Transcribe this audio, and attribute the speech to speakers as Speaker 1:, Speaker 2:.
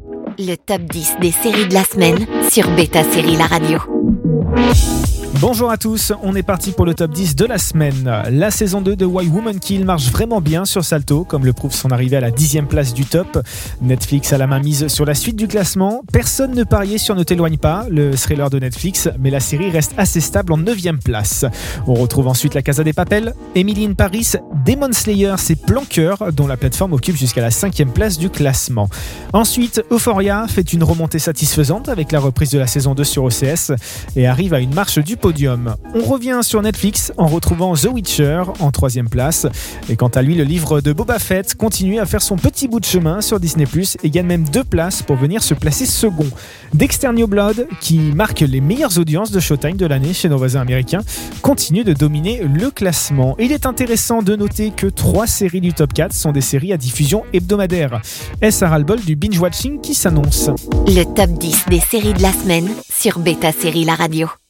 Speaker 1: Le top 10 des séries de la semaine sur Beta Série La Radio.
Speaker 2: Bonjour à tous, on est parti pour le top 10 de la semaine. La saison 2 de Why Women Kill marche vraiment bien sur Salto, comme le prouve son arrivée à la 10e place du top. Netflix a la main mise sur la suite du classement. Personne ne pariait sur Ne t'éloigne pas, le thriller de Netflix, mais la série reste assez stable en 9e place. On retrouve ensuite La Casa de Papel, Emily in Paris, Demon Slayer, c'est Planqueur, dont la plateforme occupe jusqu'à la 5e place du classement. Ensuite, Euphoria fait une remontée satisfaisante avec la reprise de la saison 2 sur OCS et arrive à une marche du podium. On revient sur Netflix en retrouvant The Witcher en 3e place. Et quant à lui, le livre de Boba Fett continue à faire son petit bout de chemin sur Disney+, et gagne même 2 places pour venir se placer second. Dexter New Blood, qui marque les meilleures audiences de Showtime de l'année chez nos voisins américains, continue de dominer le classement. Il est intéressant de noter que 3 séries du top 4 sont des séries à diffusion hebdomadaire. Est-ce un ras-le-bol du binge-watching qui s'annonce ?
Speaker 1: Le top 10 des séries de la semaine sur Beta Série La Radio.